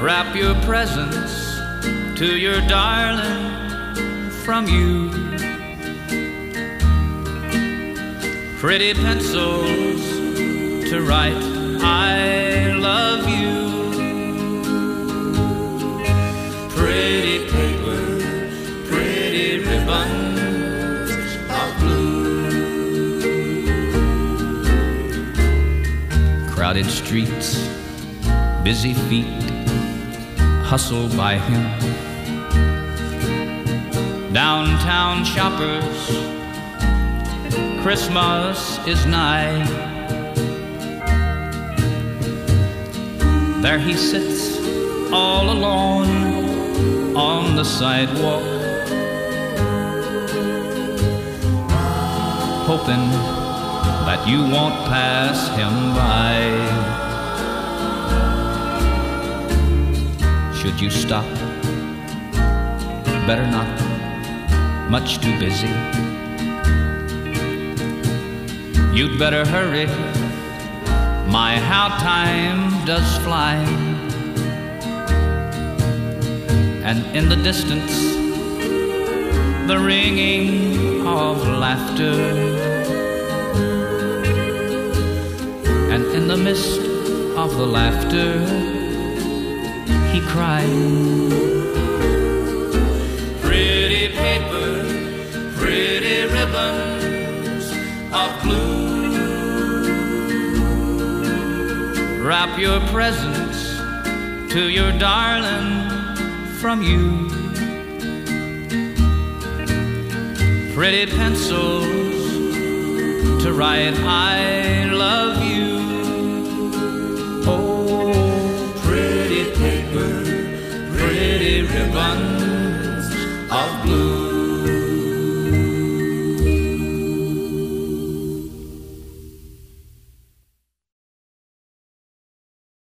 Wrap your presents to your darling from you. Pretty pencils to write I love you. Pretty paper, pretty ribbons of blue. Crowded streets, busy feet, hustle by him. Downtown shoppers, Christmas is nigh. There he sits all alone on the sidewalk, hoping that you won't pass him by. Should you stop? Better not, much too busy. You'd better hurry, my how time does fly. And in the distance, the ringing of laughter. And in the mist of the laughter, he cried. Pretty paper, pretty ribbons of blue. Wrap your presents to your darling from you. Pretty pencils to write I love you. Oh, pretty paper, pretty ribbon